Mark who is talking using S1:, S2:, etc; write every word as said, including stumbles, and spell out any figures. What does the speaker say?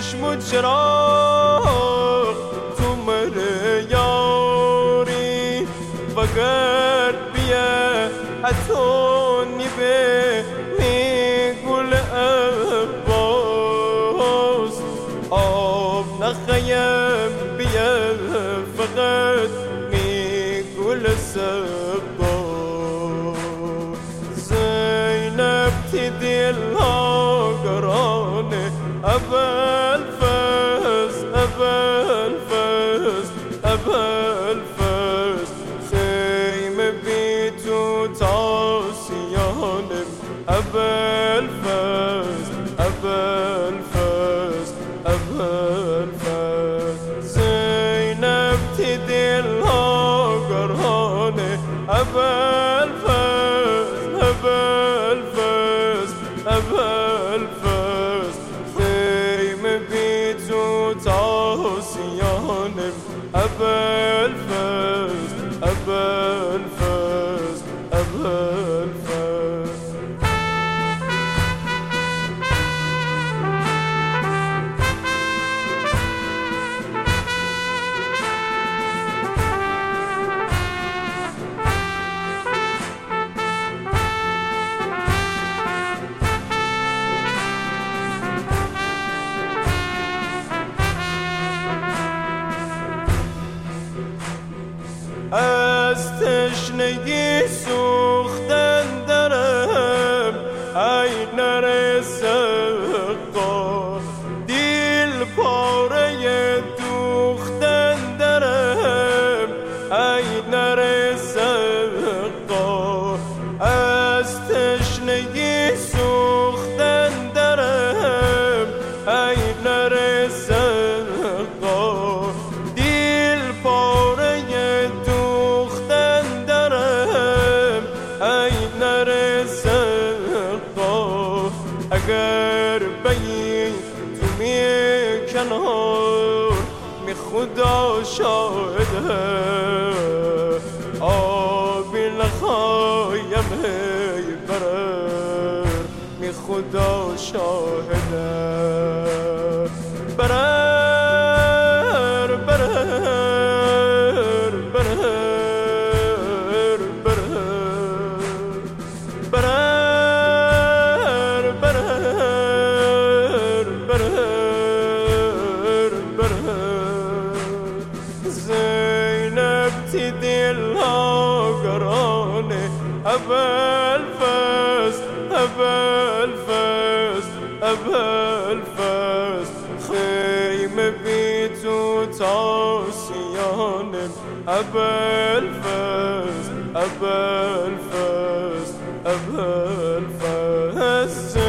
S1: چشم و چراغ تو مر یاری وگر بیه اتونی به میگل عباس آب نخیم بیه فقط میگل سباس زینب تی دلها گرانه اول فز اول فز اول فز خیمه بی تو تاسیانم اول فز اول فز اول فز زینب تی دلها گرانه اول فز اول فز اول فز خیمه بی تو تاسیانم اول فز اول فز اول فز از تشنگی سوختن درم ای نرسه قا دل پاره دوختن درم ای نرسه قا از تشنگی سوختن درم ای نرسه قا دل پاره اگر بی تو می کنار می خدا شاهده آبی نخوایم هی برر می خدا شاهده برر برر برر برر زینب تی دلها گرانه اول فز اول فز اول فز خیمه بی تو تاسیانم اول فز اول فز اول فز